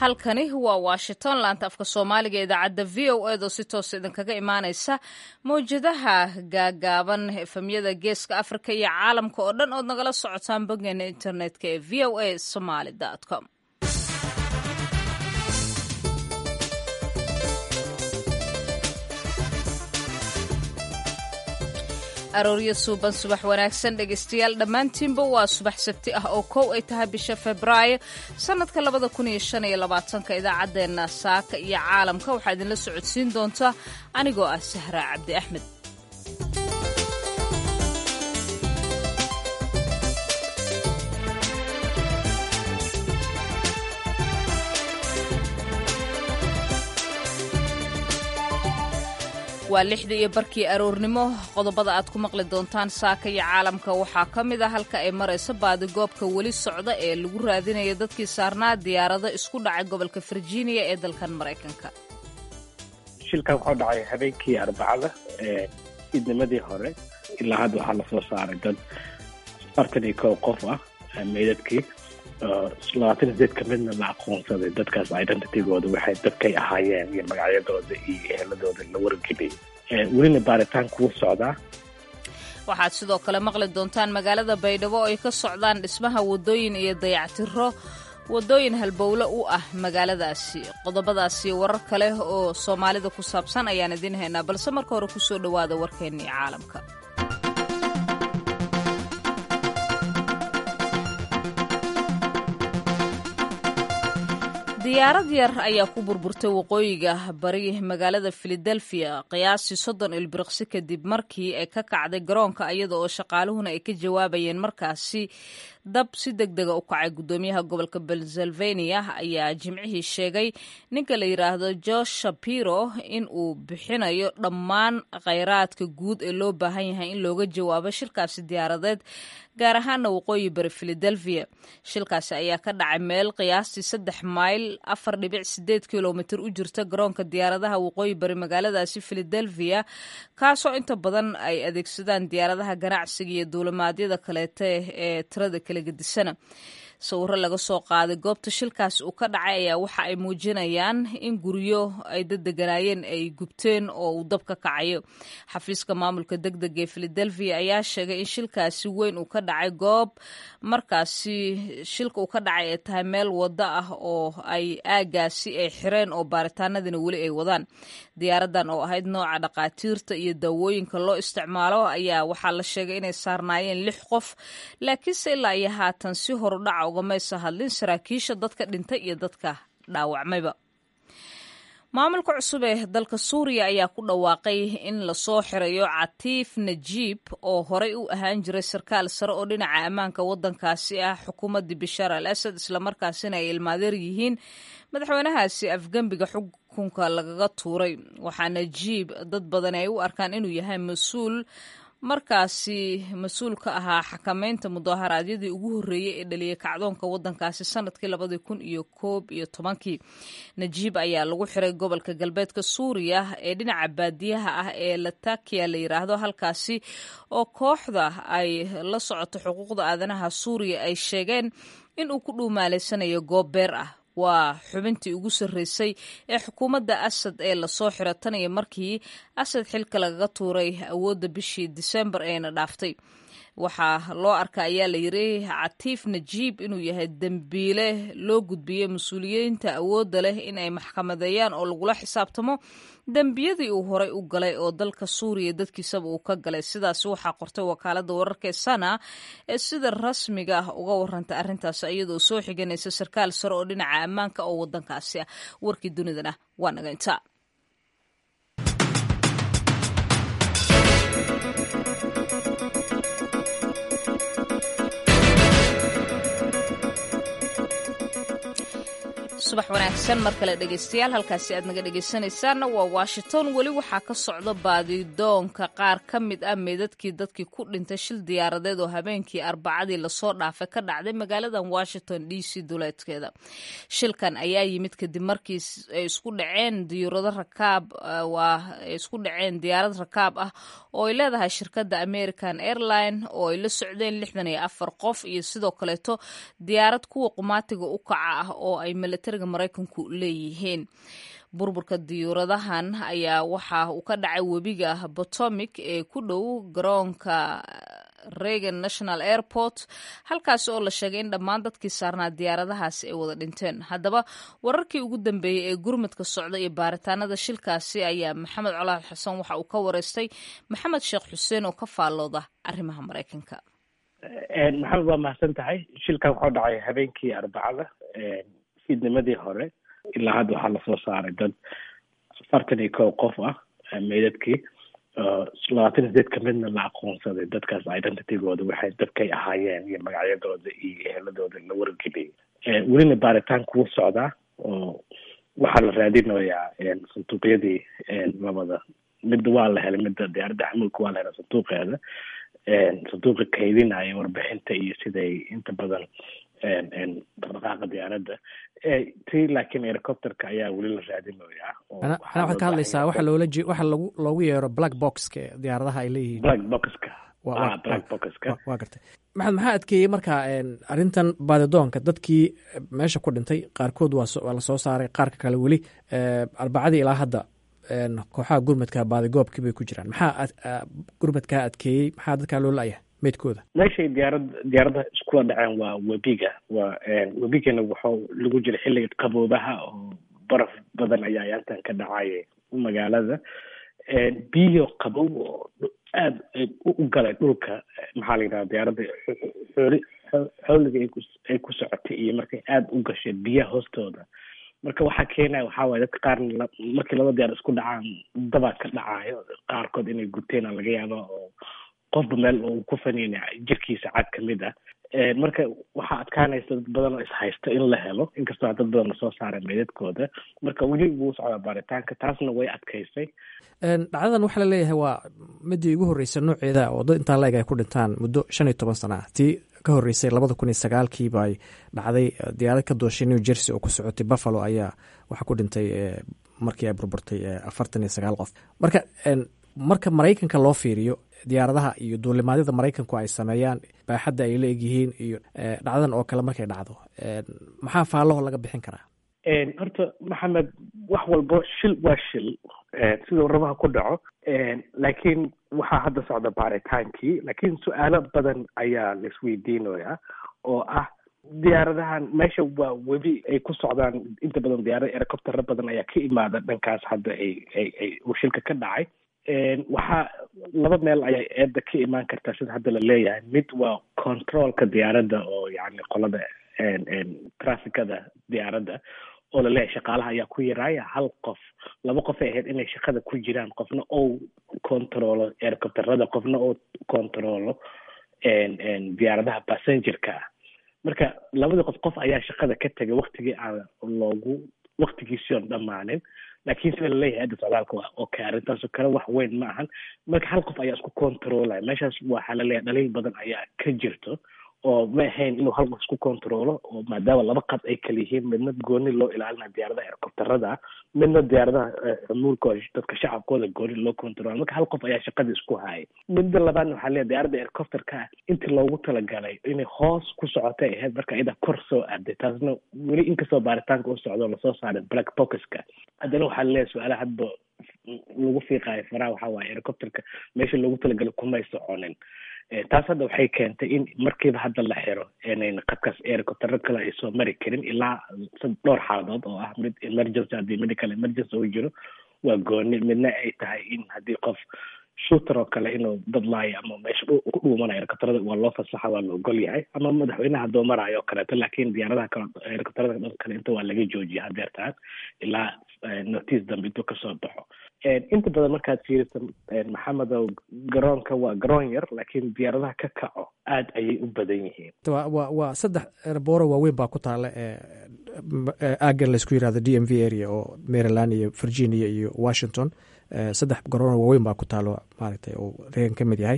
halkani waa washington laanta afka soomaaliga idaacadda v o edo si toos idinkaga imaanaysa mawjadaha gaagaaban efemyada geeska afrika iyo caalamka oo dhan ood nagala socotaan boggeena internetka ee v o a somaly com arooryo suuban subax wanaagsan dhegaystayaal dhammaantiinba waa subax sabti ah oo kow ay tahay bisha febraayo sannadka 2015 idaacaddeenna saaka iyo caalamka waxaa idinla socodsiin doontaa anigoo ah sahraa cabdi axmed waa 6:00 aroornimo qodobada aad ku maqli doontaan saaka iyo caalamka waxaa ka mid a halka ay marayso baadigoobka weli socda ee lagu raadinaya dadkii saarnaa diyaarado isku dhacay gobolka virginia ee dalkan maraykanka shilkan wuxuu dhacay habeenkii arbacada idnimadii hore ilaa hadda waxaa lasoo saaray dad 41 qof ah meydadkii 28 ka midna la aqoonsaday dadkaas identitygooda waxay dadkay ahaayeen iyo magacyadooda iyo eheladooda la wargeliyay welina baaritaan kuu socdaa waxaad sidoo kale maqli doontaan magaalada baydhabo oo ay ka socdaan dhismaha wadooyin iyo dayactiro wadooyin halbowle u ah magaaladaasi qodobadaasi warar kale oo soomaalida ku saabsan ayaan idiin haynaa balse marka hore kusoo dhowaada warkeennii caalamka diyaarad yar ayaa ku burburtay waqooyiga bari magaalada philadelphia qiyaastii 30 ilbiriqsi kadib markii ay ka kacday garoonka iyada oo shaqaaluhuna ay ka jawaabayeen markaasi dab si degdega u kacay gudoomiyaha gobolka pennsylvania ayaa jimcihii sheegay ninka la yidhaahdo josh shapiro in uu bixinayo dhammaan khayraadka guud ee loo baahan yahay in looga jawaabo shilkaasi diyaaradeed gaar ahaana waqooyi bari philadelphia shilkaasi ayaa ka dhacay meel qiyaastii 3 mayl 4.8 kilomitir u jirta garoonka diyaaradaha waqooyi bari magaaladaasi philadelphia kaasoo inta badan ay adeegsadaan diyaaradaha ganacsiga iyo duulimaadyada kaleete ee tirada kala gedisana sawirro laga soo qaaday goobta shilkaas uu ka dhacay ayaa waxa ay muujinayaan in guryo ay daddeganaayeen ay gubteen oo uu dab ka kacayo xafiiska maamulka degdega ee philadelphia ayaa sheegay in shilkaasi weyn uu ka dhacay goob markaasi shilka uu ka dhacay ay tahay meel waddo ah oo ay aagaasi ay xireen oo baaritaanadina weli ay wadaan diyaaradan oo ahayd nooca dhaqaatiirta iyo daawooyinka loo isticmaalo ayaa waxaa la sheegay inay saarnaayeen 6 qof laakiinse ilaa iyo haatan si horudhaca ugamaysa hadlin saraakiisha dadka dhintay iyo dadka dhaawacmayba maamulka cusub ee dalka suuriya ayaa ku dhawaaqay in lasoo xirayo catiif najiib oo horey u ahaan jiray sarkaal sare oo dhinaca ammaanka waddankaasi ah xukuumaddii bishaar al asad islamarkaasina ay ilmaadeer yihiin madaxweynahaasi afgembiga xukunka lagaga tuuray waxaa najiib dad badan ay u arkaan inuu yahay markaasi mas-uul ka ahaa xakamaynta mudaharaadyadii ugu horreeyey ee dhaliyay kacdoonka waddankaasi sanadkii 2011 najiib ayaa lagu xiray gobolka galbeedka suuriya ee dhinaca baadiyaha ah ee latakia la yidhaahdo halkaasi oo kooxda ay la socoto xuquuqda aadanaha suuriya ay sheegeen in uu ku dhuumaalaysanayo goob beer ah waa xubintii ugu sarreysay ee xukuumadda asad ee lasoo xiro tan iyo markii asad xilka lagaga tuuray awoodda bishii disembar eena dhaaftay waxaa loo arka ayaa la yidhi catiif najiib inuu yahay dembiile loo gudbiyey mas-uuliyiinta awoodda leh in ay maxkamadeeyaan oo lagula xisaabtamo dembiyadii uu horey u galay oo dalka suuriya dadkiisaba uu ka galay sidaas waxaa qortay wakaaladda wararka ee sana ee sida rasmiga ah uga warantay arrintaas iyadoo soo xiganaysa sarkaal sare oo dhinaca ammaanka oo waddankaasi ah warkii dunidana waa naga intaa subax wanaagsan mar kale dhegaystayaal halkaasi aad naga dhegaysanaysaanna waa washington weli waxaa ka socda baadidoonka qaar ka mid ah meedadkii dadkii ku dhintay shil diyaaradeed oo habeenkii arbacadii lasoo dhaafay ka dhacday magaaladan washington d c duleedkeeda shilkan ayaa yimid kadib markii ay isku dhaceen diyaarad rakaab ah oo ay leedahay shirkadda American Airline oo ay la socdeen 64 qof iyo sidoo kaleeto diyaarad kuwa qumaatiga u kaca ah oo ay militariga militariga maraykanku leeyihiin. burburka diyuuradahan ayaa waxa uu ka dhacay webiga Potomac ee ku dhow garoonka Reagan National Airport, halkaas oo la sheegay in dhammaan dadkii saarnaa diyaaradahaasi ay wada dhinteen. Haddaba wararkii ugu dambeeyey ee gurmadka socda iyo baaritaanada shilkaasi ayaa Maxamed Colaad Xasan waxa uu ka wareystay Maxamed Sheekh Xuseen oo ka faallooda arrimaha Maraykanka. maxamed waa mahadsan tahay. shilkan wuxuu dhacay habeenkii Arbacada fiidnimadii hore. ilaa hadda waxaa lasoo saaray dad 41 qof ah meydadkii 28 ka midna la aqoonsaday. dadkaas identitygooda waxay dadkay ahaayeen iyo magacyadooda iyo eheladooda la wargeliyay. welina baaritaanku wuu socdaa oo waxaa la raadinayaa sanduuqyadii labada midda waa la helay, midda diyaaradda xamuulka waa la helay sanduuqeeda, sanduuqa kaydinaya warbixinta iyo siday inta badan dhaqaaqa diyaaradda ti laakiin helicopterka ayaa weli la raadinayaa. waxaad ka hadlaysaa waxa loogu yeero black boxka diyaaradaha ay leeyihiin. black boxka waa gartay. maxaa adkeeyey marka arrintan baadidoonka? dadkii meesha ku dhintay qaarkood waa lasoo saaray, qaarka kale weli arbacadii ilaa hadda kooxaha gurmadka baadigoobkii bay ku jiraan. maxaa gurmadkaa adkeeyey? maxaa dadkaa loo la-yahay meydkooda? meeshay diyaaradaha iskula dhaceen waa webiga. webigana wuxuu lagu jira xilliga qaboobaha oo baraf badan ayaa yaantan ka dhacay magaalada. biyo qabow oo aad u galay dhulka, maxaa la yidhaha diyaaradda xooliga ay ku socotay iyo markay aada u gashay biyaha hoostooda. marka waxaa keenaya waxaa waaye dadka qaarna markii laba diyaar isku dhacaan dabaa ka dhacayo, qaarkood inay guteen laga yaaba oo qofba meel uu ku faniinaya jirkiisa cad ka mid ah. marka waxaa adkaanaysa dad badan oo ishaysta in la helo, inkastoo dad badan lasoo saaray meydadkooda. marka weli wuu socdaa baaritaanka, taasna way adkaysay. dhacdadan waxaa la leeyahay waa midii ugu horreysay nooceeda oo dad intaa la-eg ay ku dhintaan muddo 15 sano ah. tii ka horreysay 2019 bay dhacday diyaarad ka dooshay New Jersey oo ku socotay Buffalo ayaa waxa ku dhintay markii ay burburtay 49 qof. marka Maraykanka loo fiiriyo diyaaradaha iyo duulimaadyada Maraykanku ay sameeyaan baaxadda ay leeyihiin iyo dhacdadan oo kale markay dhacdo, maxaa faalaho laga bixin karaa? horta maxamed, wax walbo shil waa shil siduu rabaha ku dhaco. laakiin waxaa hadda socda baaritaankii, laakiin su-aalo badan ayaa laisweydiinaya oo ah diyaaradahan meesha waa webi ay ku socdaan. inta badan diyaarada helicoptero badan ayaa ka imaada dhankaas hadda uu shilka ka dhacay. waxaa laba meel ayay eedda ka imaan kartaa sida hadda la leeyahay. mid waa controlka diyaaradda oo yani qolada trafficada diyaaradda oo la leeyahay shaqaalaha ayaa ku yaraaya. hal qof, laba qof ay ahayd inay shaqada ku jiraan, qofna oo controlo helicopterada, qofna oo controlo diyaaradaha passengerka ah. marka labada qof ayaa shaqada ka tegay waktigii aan waktigiisii oon dhammaanin. laakiin sida laleeyahay hadda socdaalka waa okay, arrintaasoo kale wax weyn ma ahan. marka hal qof ayaa isku controlaya meeshaas. waxaa laleeyahay dhaliil badan ayaa ka jirto oo ma ahayn inuu hal qof isku controlo, oo maadaama laba qad ay kala yihiin, midna gooni loo ilaalina diyaaradaha helicopterada, midna diyaaradaha xumuulka oo dadka shacabkooda gooni loo controlo. marka hal qof ayaa shaqada isku hayay. midda labaadna waxaa leeyahay diyaaradda helicopterka intii loogu talagalay inay hoos ku socotay ahayd, marka iyada kor soo aaday. taasna weli inkastoo baaritaanka u socdo lasoo saaray black boxka, haddana waxaa laleeyahay su-aalaha hadba lagu fiiqaayo faraha waxaa waaye helicopterka meesha loogu talagalay kumay soconin. taas hadda waxay keentay in markiiba hadda la xiro inayn qadkaas helicoptero kale ay soo mari karin ilaa dhowr xaaladood oo ah mid emergency, haddii medical emergency uu jiro waa gooni. midna ay tahay in haddii qof shooter oo kale inuu dad laayo ama meesha ku dhuumanayo helicopterada waa loo fasaxa, waa la ogol yahay, ama madaxweynaha haddoo maraayo oo kaleeto. laakiin diyaaradaha kale helicopterada dhan kale inta waa laga joojiya hadeertaan ilaa notice dambe intuu kasoo baxo. inta badan markaad fiiriso maxamedow, garoonka waa garoon yar, laakiin diyaaradaha ka kaco aad ayay u badan yihiin. waa 3 airbooro waaweyn baa ku taala aaggan laysku yirahdo DMV area oo Maryland iyo Virginia iyo Washington. 3 garoon waaweyn baa ku taalo maaragtay oo Reagan ka mid yahay.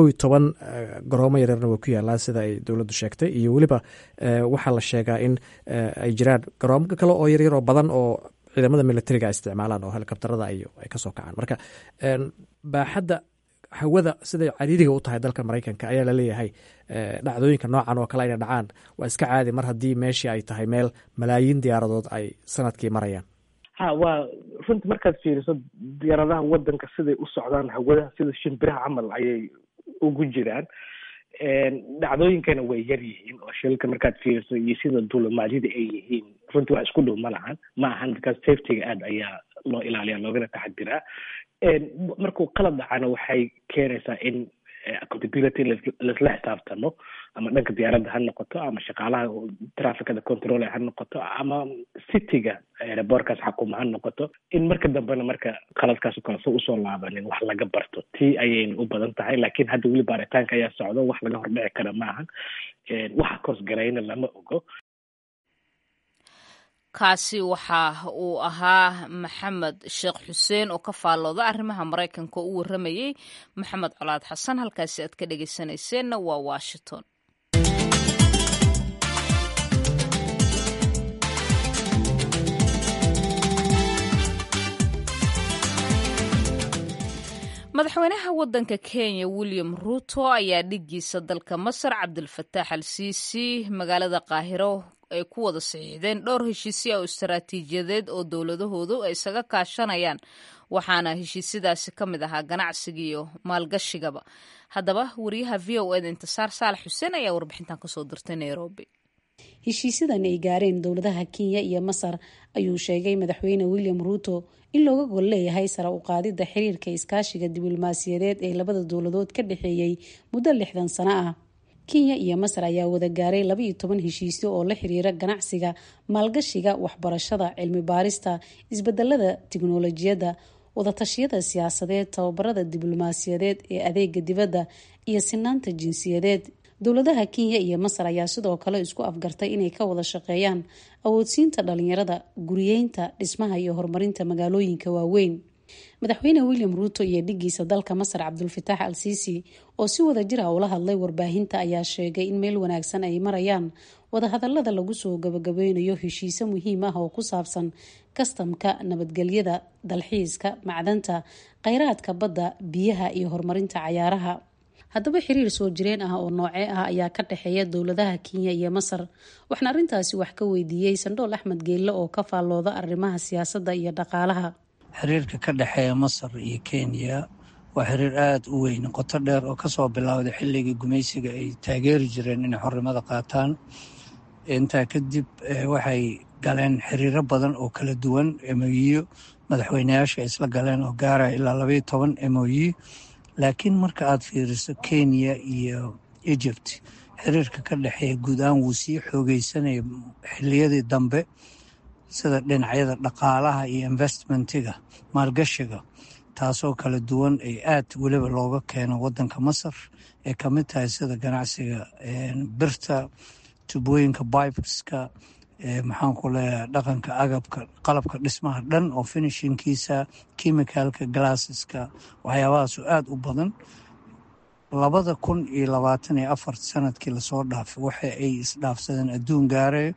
11 garoomo yaryarna way ku yaalaan sida ay dowladdu sheegtay, iyo weliba waxaa la sheegaa in ay jiraan garoomo kale oo yaryar oo badan oo ciidamada militariga ay isticmaalaan oo helicopterada ay kasoo kacaan. marka baaxadda hawada siday cariiriga u tahay dalka Mareykanka ayaa la leeyahay dhacdooyinka noocan oo kale ay dhacaan waa iska caadi mar haddii meeshii ay tahay meel malaayiin diyaaradood ay sanadkii marayaan. waa runtii markaad fiiriso diyaaradaha wadanka siday u socdaan hawada sida shimbiraha camal ayay ugu jiraan. dhacdooyinkana way yar yihiin oo shilka markaad fiiriso iyo sida duulimaadyada ay yihiin runtii waa isku dhow ma ahan because safetyga aad ayaa loo ilaaliyaa loogana taxadiraa. markuu qalad dhacana waxay keenaysaa in accountability laisla xisaabtano ama dhanka diyaaradda ha noqoto ama shaqaalaha trafficada control ha noqoto ama cityga airportkaas xakuma ha noqoto in marka dambena marka qaladkaas oo kale soo usoo laabanin wax laga barto tii ayayna u badan tahay. laakiin hadda weli baaritaanka ayaa socdo wax laga hordhici kara maahan waxa koosgarayna lama ogo. kaasi waxa uu ahaa maxamed sheekh xuseen oo ka faallooda arrimaha Mareykanka oo u waramayay maxamed colaad xasan. halkaasi aad ka dhageysanayseena waa Washington. madaxweynaha wadanka Kenya William Ruto ayaa dhigiisa dalka Masar Cabdulfataax al-Siisi magaalada Qaahiro ay ku wada saxiixdeen dhowr heshiisyo oo istaraatiijiyadeed oo dowladahoodu ay isaga kaashanayaan, waxaana heshiisyadaasi ka mid ahaa ganacsiga iyo maalgashigaba. haddaba wariyaha VOA Intisaar Saalax Xuseen ayaa warbixintan kasoo dirtay Nairobi. heshiisyadan ay gaareen dowladaha Kenya iyo Masar ayuu sheegay madaxweyne William Ruto in looga gol leeyahay sare u qaadida xiriirka iskaashiga diblomaasiyadeed ee labada dowladood ka dhexeeyay muddo 60 sano ah. Kenya iyo Masar ayaa wada gaaray 12 heshiisyo oo la xiriira ganacsiga, maalgashiga, waxbarashada, cilmi baarista, isbedelada tiknoolajiyadda, wada tashiyada siyaasadeed, tababarada diblomaasiyadeed ee adeega dibadda iyo sinaanta jinsiyadeed. dowladaha Kenya iyo Masar ayaa sidoo kale isku afgartay inay ka wada shaqeeyaan awoodsiinta dhalinyarada, guriyeynta, dhismaha iyo horumarinta magaalooyinka waaweyn. madaxweyne William Ruto iyo dhigiisa dalka Masar Cabdulfataax al-Siisi oo si wada jir ah ula hadlay warbaahinta ayaa sheegay in meel wanaagsan ay marayaan wada hadallada lagu soo gabagabeynayo heshiisyo muhiim ah oo ku saabsan kastamka, nabadgelyada, dalxiiska, macdanta, kheyraadka badda, biyaha iyo horumarinta cayaaraha. haddaba xiriir soo jireen ah oo noocee ah ayaa ka dhexeeya dowladaha Kenya iyo Masar. waxaan arrintaasi wax ka weydiiyey Sandhool Axmed Geelle oo ka faallooda arrimaha siyaasadda iyo dhaqaalaha. xiriirka ka dhexeeya Masar iyo Kenya waa xiriir aad u weyn, qoto dheer oo kasoo bilowday xilligii gumaysiga ay taageeri jireen inay xornimada qaataan. intaa kadib waxay galeen xiriiro badan oo kala duwan, MOU madaxweyneyaasha isla galeen oo gaaraya ilaa 12 MOU. laakiin marka aad fiiriso Kenya iyo Egypt xiriirka ka dhexeeya guud ahaan wuu sii xoogeysanaya xilliyadii dambe, sida dhinacyada dhaqaalaha iyo investmentiga, maalgashiga, taasoo kala duwan ay aad weliba looga keeno wadanka Masar ee ka mid tahay sida ganacsiga birta, tubooyinka pipeska, maxaan ku leeyahay dhaqanka agabka, qalabka dhismaha dhan oo finishingkiisa, chemicalka, glasseska, waxyaabahaas aad u badan. 2024 sanadkii lasoo dhaafay waxa ay isdhaafsadeen adduun gaaraya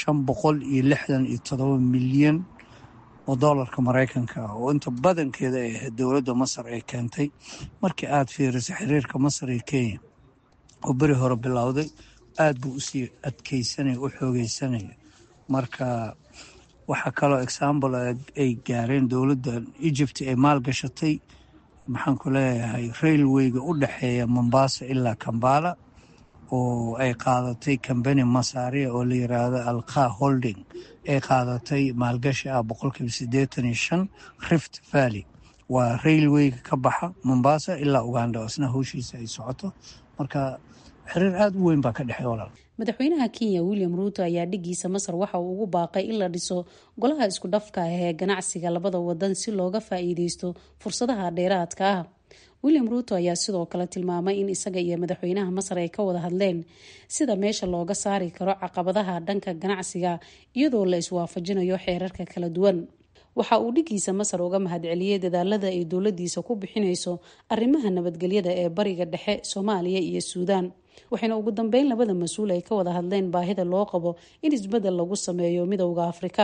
567 milyan oo doolarka Mareykanka ah, oo inta badankeeda ay ahayd dowladda Masar ay keentay. markii aad fiiriso xiriirka Masar iyo Kenya oo beri hore bilowday aad buu usii adkeysanaya, u xoogeysanaya. marka waxaa kaloo example ay gaareen dowladda Egypt ay maalgashatay, maxaan ku leeyahay railwayga u dhexeeya Mombasa ilaa Kampala oo ay qaadatay company Masaria oo la yiraahdo Alqa Holding ay qaadatay maalgashi ah 85%. Rift Valley waa railwayga ka baxa Mombasa ilaa Uganda, isna hawshiisa ay socoto. marka xiriir aad u weyn baa ka dhexeeya walaal. madaxweynaha Kenya William Ruto ayaa dhigiisa Masar waxa uu ugu baaqay in la dhiso golaha isku dhafka ah ee ganacsiga labada wadan si looga faa'iideysto fursadaha dheeraadka ah. William Ruto ayaa sidoo kale tilmaamay in isaga iyo madaxweynaha Masar ay ka wada hadleen sida meesha looga saari karo caqabadaha dhanka ganacsiga iyadoo la iswaafajinayo xeerarka kala duwan. waxa uu dhigiisa Masar uga mahadceliyay dadaalada ay dowladiisa ku bixinayso arrimaha nabadgelyada ee bariga dhexe, Soomaaliya iyo Suudaan. waxayna ugu dambeyn labada mas'uul ay ka wada hadleen baahida loo qabo in isbedel lagu sameeyo midowga Afrika.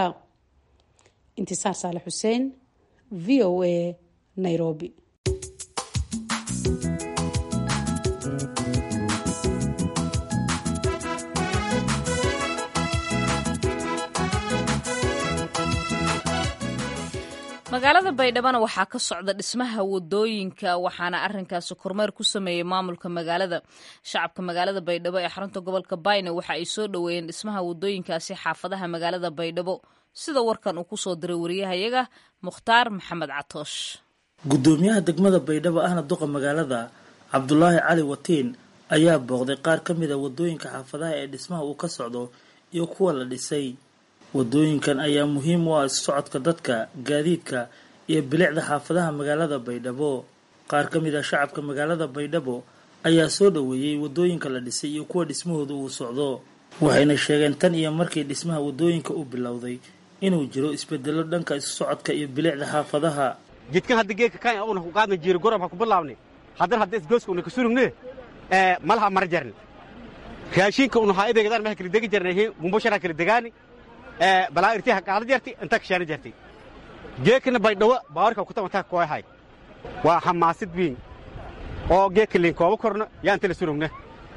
Intisaar Saalax Xuseen, VOA, Nairobi. magaalada baydhabo waxaa ka socda dhismaha wadooyinka waxaana arinkaasi kormeer ku sameeyey maamulka magaalada. Shacabka magaalada baydhabo ee xarunta gobolka Bayne waxa ay soo dhaweeyeen dhismaha wadooyinkaasi xaafadaha magaalada baydhabo, sida warkan uu kusoo diray wariyahayaga Mukhtaar Maxamed Catoosh. Gudoomiyaha degmada baydhabo ahna duqa magaalada Cabdulaahi Cali Watiin ayaa booqday qaar ka mid ah wadooyinka xaafadaha ee dhismaha uu ka socdo iyo kuwa la dhisay. wadooyinkan ayaa muhiim u ah socodka dadka, gaadiidka iyo bilicda xaafadaha magaalada baydhabo. qaar ka mid ah shacabka magaalada baydhabo ayaa soo dhaweeyay wadooyinka la dhisay iyo kuwa dhismahooda uu socdo, waxayna sheegeen tan iyo markii dhismaha wadooyinka uu bilowday inuu jiro isbedelo dhanka isu socodka iyo bilicda xaafadaha. jidkan hadda geedka kan uuna ku qaadna jiiro gorom ha ku bilaabnay haddana hadda isgooska una ka surugne malaha mar jarni raashinka una haadeegadaan ma kala degi jarnay mumbashara kala degaani balaa irtiha qaada jartay inta ka shaana jartay geedkana baydhabo baarka ku tabantaa kooyahay waa xamaasid weyn oo geedka leen kooba korno yaan tala surugne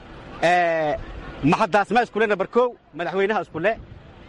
maxadaas ma isku leena barkoow madaxweynaha isku lee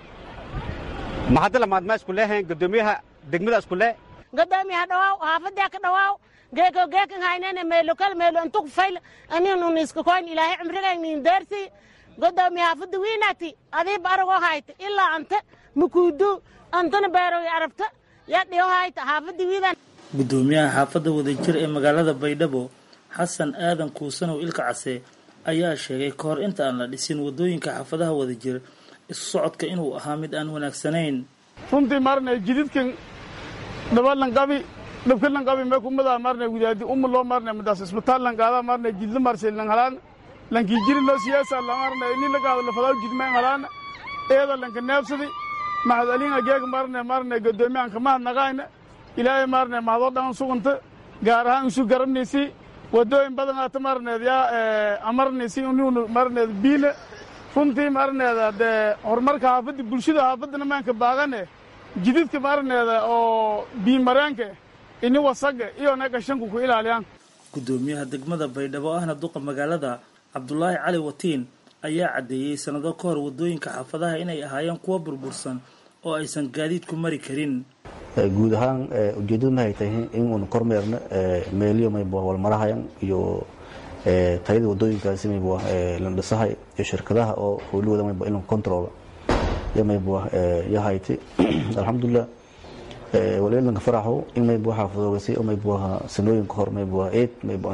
maxadala maad ma isku leeyahay gudoomiyaha degmada isku lee gudoomiyaha dhawaaw haafada ka dhawaaw geekan haynana meelo kale meelo intu fayl aninu nisku koyn ilaahay cumriga in darsi gudoomiyaha haafada wiinati adii barago hayta ilaa anta mukuudu antana baaro arabta ya dhiyo hayta haafada wiidan. gudoomiyaha xaafada wadajir ee magaalada baydhabo xasan aadan kuusano ilka case ayaa sheegay ka hor inta aan la dhisin wadooyinka xaafadaha wadajir isu socodka inuu ahaa mid aan wanaagsanayn. runtii marnay jididkan dhabalan qabi dhabkalan qabi ma kumada marnay gudaadi loo marnay madaas isbitaalan qaada marnay jidla marsay lan halaan lanki jiri loo siyaasa la marnay in la qaado la fadaw jidmeen halaan eeda lanka neefsadi mahadalina geeg marnay gudoomiyahan kama naqayna ilaahay marnay mahadoo dhan suganta gaar ahaan isu garanaysi wadooyin badan aad marneed yaa amarnaysi inuu marneed biile runtii marneeda de horumarka xaafadda bulshada xaafadana maanka baaqane jididka marneeda oo biimareenka ini wasaga iyo naga shanku ku ilaaliyaan. gudoomiyaha degmada baydhabo ahna duqa magaalada Cabdulaahi Cali Watiin ayaa cadeeyay sanado ka hor wadooyinka xaafadaha inay ahaayeen kuwa burbursan oo aysan gaadiidku mari karin. guud ahaan ujeedadu ma haytay in uu kormeerno meeliyo may wal marahayan iyo tayada wadooyinkaasi may la dhisahay iyo shirkadaha oo howlahooda may in control may yahayti alxamdulillah waleelanka faraxo in may xaafadoogaasi oo may sanooyin ka hor may eed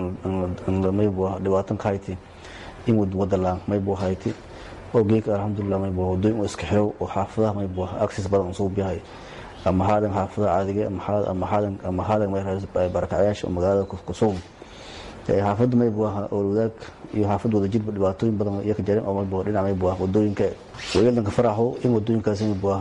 may dhibaatan ka hayti in wadalaan may hayti oo geeka alxamdulillah may wadooyin oo iska xiro oo xaafadaha may access badan soo biyahay ama haadan xaafada caadiga ama haadan may barakacayaasha magaalada ku soo xaafada may oo wadaag iyo xaafada wada jidba dhibaatooyin badan iyo ka jireen oo may dhinac may wadooyinka weelanka faraxo in wadooyinkaasi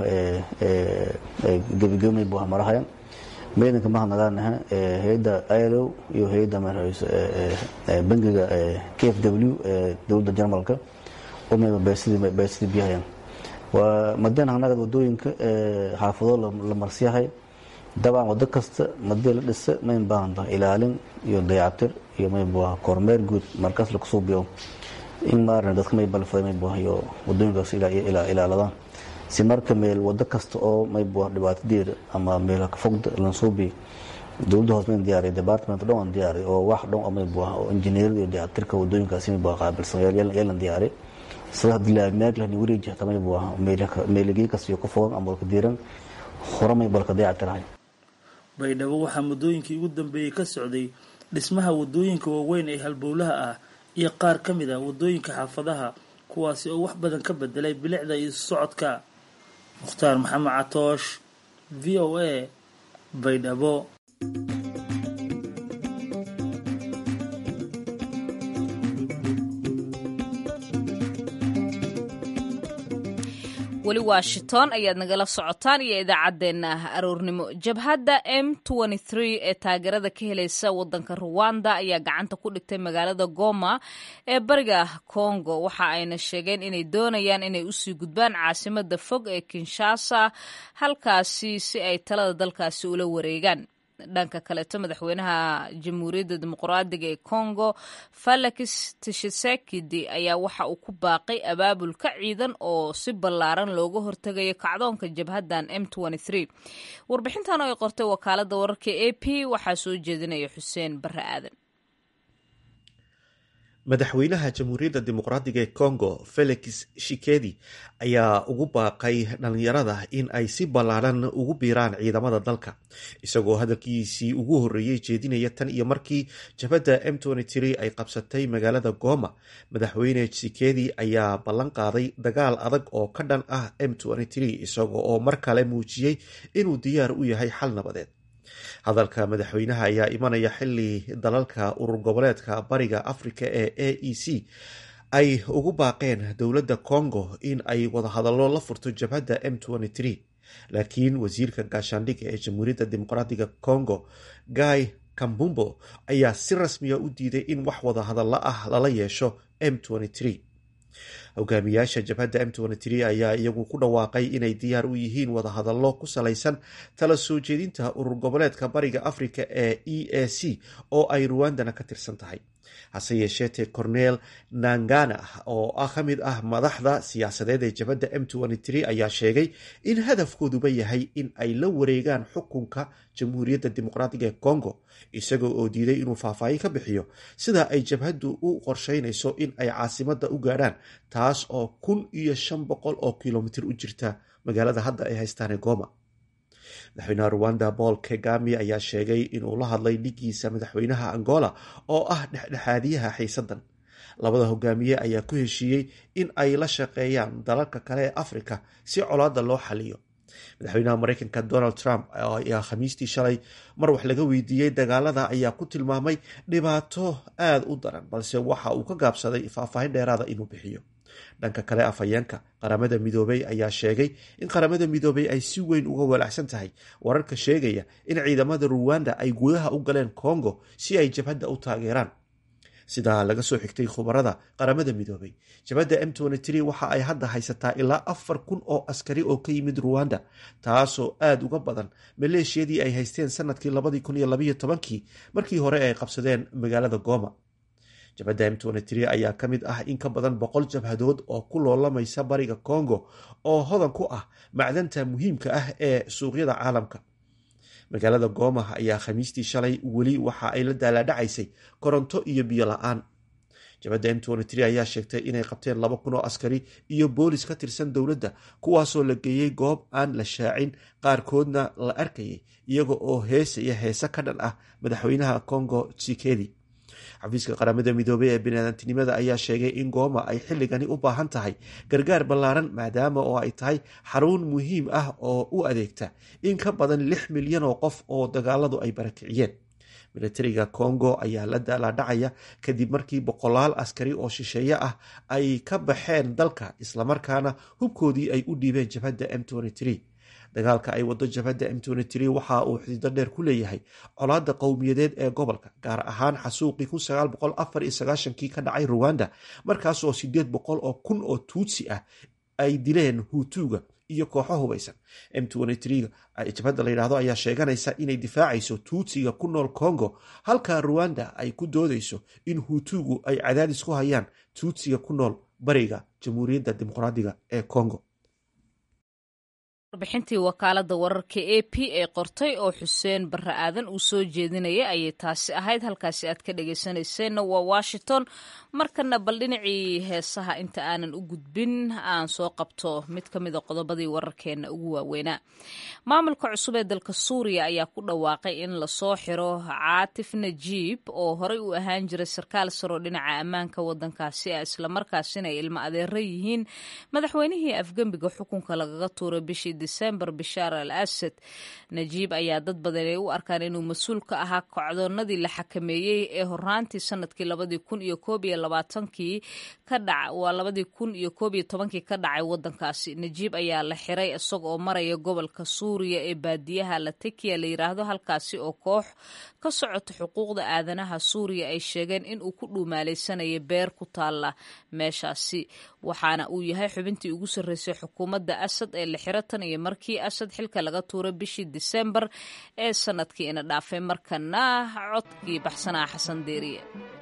may marahayan meedanka ma nagaanaha hay'adda ILO iyo hay'adda bangiga KfW dawladda Jarmalka oo may beesidii biyahayan waa madana anaga wadooyinka xaafado la marsiyahay dabcan wada kasta madee la dhisa may baahan ilaalin iyo dayactir iyo may kormeer guud markaas la kusoo biyo in maarna dadka may balfay may iyo wadooyinkaas ilaaladaan si marka meel wada kasta oo may dhibaatadeeda ama meel ka fogda la soo biyo dawladda hoos may diyaariyay department dhan diyaariyay oo wax dhan may oo engineer iyo dayactirka wadooyinkaas may qaabilsan yeelan diyaariyay sida dilaamaad la wareejin tamay meeligi kasiyo ku fogan ama ka diiran horamay balka dayactirahay. baydhabo waxaa muddooyinkii ugu dambeeyay ka socday dhismaha wadooyinka waaweyn ee halbowlaha ah iyo qaar ka mid ah wadooyinka xaafadaha kuwaasi oo wax badan ka bedelay bilicda iyo socodka. Mukhtaar Maxamed Catoosh, VOA, Baydhabo. weli Washington ayaad nagala socotaan iyo idaacadeena aroornimo. jabhadda M23 ee taageerada ka helaysa wadanka Rwanda ayaa gacanta ku dhigtay magaalada Goma ee bariga Congo waxa ayna sheegeen inay doonayaan inay usii gudbaan caasimada fog ee Kinshasa halkaasi si ay talada dalkaasi ula wareegaan. dhanka kaleeto madaxweynaha jamhuuriyadda dimuqraadiga ee congo Felix Tshisekedi ayaa waxa uu ku baaqay abaabulka ciidan oo si ballaaran looga hortegayo kacdoonka jabhaddan M23. warbixintan oo ay qortay wakaaladda wararka AP waxaa soo jeedinaya xuseen barre aadan. madaxweynaha jamhuuriyadda dimuqraadiga ee congo Felix Tshisekedi ayaa ugu baaqay dhalinyarada in ay si ballaaran ugu biiraan ciidamada dalka isagoo hadalkiisii ugu horreeyey jeedinaya tan iyo markii jabhadda M23 ay qabsatay magaalada Goma. madaxweyne Tshisekedi ayaa ballan qaaday dagaal adag oo ka dhan ah M23 isagoo oo mar kale muujiyey inuu diyaar u yahay xal nabadeed. hadalka madaxweynaha ayaa imanaya xili dalalka urur goboleedka bariga Afrika ee AEC ay ugu baaqeen dowladda Congo in ay wadahadallo la furto jabhadda M23, laakiin wasiirka gaashaandhigga ee jamhuuriyadda dimuqraadiga Congo Guy Kambumbo ayaa si rasmiya u diiday in wax wadahadallo ah lala yeesho M23. hogaamiyaasha jabhadda M23 ayaa iyagu ku dhawaaqay inay diyaar u yihiin wadahadallo ku salaysan tala soo jeedinta urur goboleedka bariga Afrika ee EAC oo ay Rwandana ka tirsan tahay. hase yeeshee Cornel Nangana oo ka mid ah madaxda siyaasadeed ee jabhadda M23 ayaa sheegay in hadafkooduba yahay in ay la wareegaan xukunka jamhuuriyadda dimuqraadiga ee Congo, isagoo oo diiday inuu faahfaahin ka bixiyo sida ay jabhaddu u qorsheynayso in ay caasimadda u gaadhaan, taas oo 1,500 oo kilomitir u jirta magaalada hadda ay haystaan Goma. madaxweynaha Rwanda Paul Kagame ayaa sheegay inuu la hadlay dhigiisa madaxweynaha Angola oo ah dhexdhexaadiyaha xiisadan. labada hogaamiye ayaa ku heshiiyey in ay la shaqeeyaan dalalka kale ee Afrika si colaadda loo xaliyo. madaxweynaha Mareykanka Donald Trump ayaa Khamiistii shalay mar wax laga weydiiyey dagaalada ayaa ku tilmaamay dhibaato aad u daran, balse waxa uu ka gaabsaday faahfaahin dheeraada inuu bixiyo. dhanka kale afhayeenka qaramada midoobay ayaa sheegay in qaramada midoobay ay si weyn uga walaacsan tahay wararka sheegaya in ciidamada Rwanda ay gudaha u galeen Congo si ay jabhadda u taageeraan. sidaa laga soo xigtay khubarada qaramada midoobay, jabhadda M23 waxa ay hadda haysataa ilaa 4,000 oo askari oo ka yimid Rwanda, taasoo aad uga badan maleeshiyadii ay haysteen sanadkii 2012 markii hore ay qabsadeen magaalada Goma. jabhadda M23 ayaa ka mid ah in ka badan 100 jabhadood oo ku loolamaysa bariga Congo oo hodan ku ah macdanta muhiimka ah ee suuqyada caalamka. magaalada Goma ayaa Khamiistii shalay weli waxa ay la daalaadhacaysay koronto iyo biyo la'aan. jabhadda M23 ayaa sheegtay inay qabteen 2,000 oo askari iyo boolis ka tirsan dowladda, kuwaasoo la geeyey goob aan la shaacin, qaarkoodna la arkayay iyaga oo heesaya heese ka dhan ah madaxweynaha Congo Tshisekedi. xafiiska qaramada midoobay ee bini'aadantinimada ayaa sheegay in Goma ay xilligani u baahan tahay gargaar ballaaran maadaama oo ay tahay xarun muhiim ah oo u adeegta in ka badan 6 milyan oo qof oo dagaaladu ay barakiciyeen. militariga Congo ayaa la daalaadhacaya kadib markii 100 askari oo shisheeye ah ay ka baxeen dalka islamarkaana hubkoodii ay u dhiibeen jabhadda M23. dagaalka ay wado jabhadda M23 waxa uu xidido dheer ku leeyahay colaadda qowmiyadeed ee gobolka, gaar ahaan xasuuqii 1994 ka dhacay Rwanda, markaasoo 800 oo kun oo Tutsi ah ay dileen Hutuga iyo kooxo hubeysan. M23 jabhadda la yidhaahdo ayaa sheeganaysa inay difaacayso Tutsiga ku nool Congo, halka Rwanda ay ku doodayso in Hutugu ay cadaadis ku hayaan Tutsiga ku nool bariga jamhuuriyadda dimuqraadiga ee Congo. warbixintii wakaaladda wararka AP ee qortay oo xuseen barre aadan uu soo jeedinaya ayay taasi ahayd. halkaasi aad ka dhegaysanayseena waa Washington. markana bal dhinacii heesaha inta aanan u gudbin aan soo qabto mid ka mid a qodobadii wararkeena ugu waaweynaa. maamulka cusub ee dalka Suuriya ayaa ku dhawaaqay in lasoo xiro Caatif Najiib oo horey u ahaan jiray sarkaal saro dhinaca ammaanka wadankaasi ah, islamarkaasina ay ilmo adeero yihiin madaxweynihii afgembiga xukunka lagaga tuuray bishii December Bashar al-Assad. Najiib ayaa dad badan ay u arkaan inuu mas-uul ka ahaa kacdoonadii la xakameeyey ee horaantii sanadkii 2011 ka dhacay wadankaasi. Najiib ayaa la xiray isagoo maraya gobolka Suuriya ee baadiyaha Latakia la yiraahdo, halkaasi oo koox ka socota xuquuqda aadanaha Suuriya ay sheegeen in uu ku dhuumaaleysanaya beer ku taala meeshaasi. waxaana uu yahay xubintii ugu sarreysay xukuumadda asad ee la xiro tan iyo markii asad xilka laga tuuray bishii disembar ee sanadkii ina dhaafay. markana codkii baxsanaa xasan deeriye.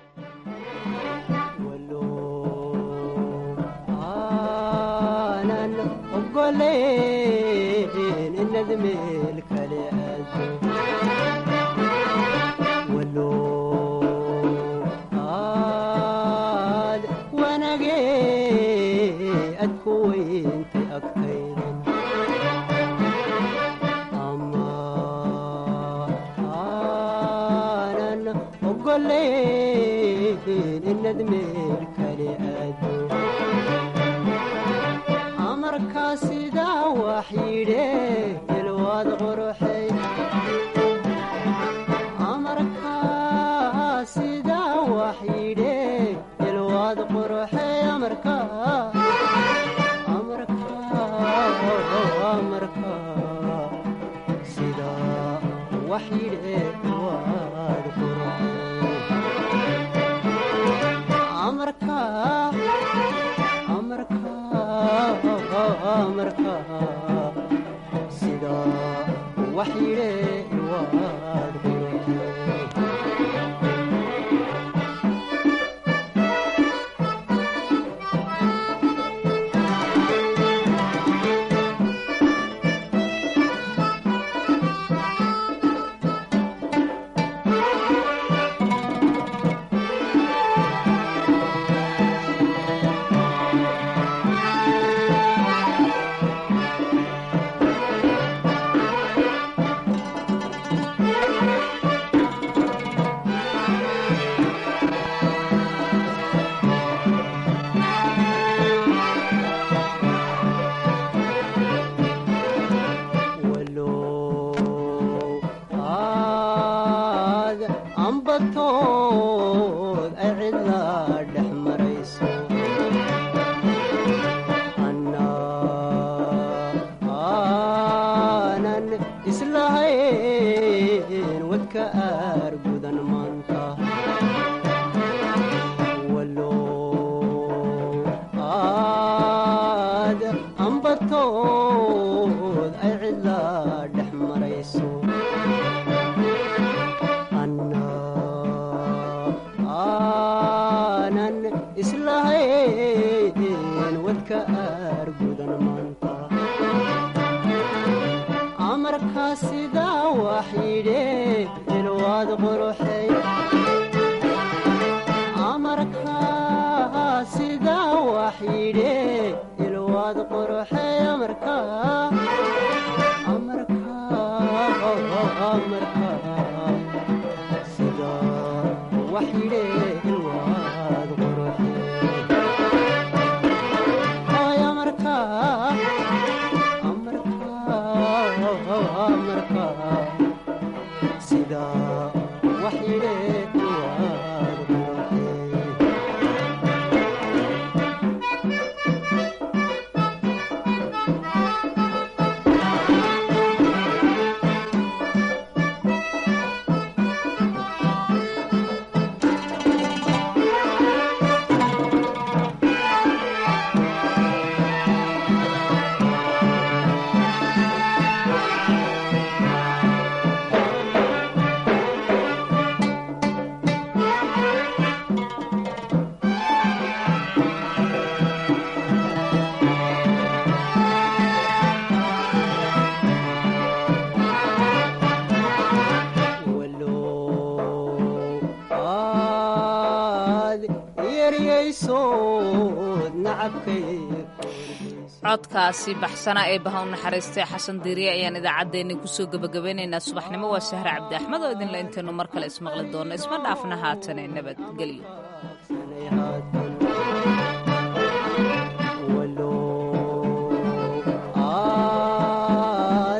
codkaasi baxsana ee baha u naxariistay xasan diiriye ayaan idaacaddeenni kusoo gebagabeynaynaa subaxnimo. waa sahre cabdi axmed oo idinla intaynu mar kale ismaqli doonno. isma dhaafna haatane nabadgelyo.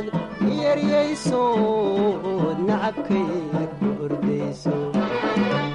nacabkay ku ordayso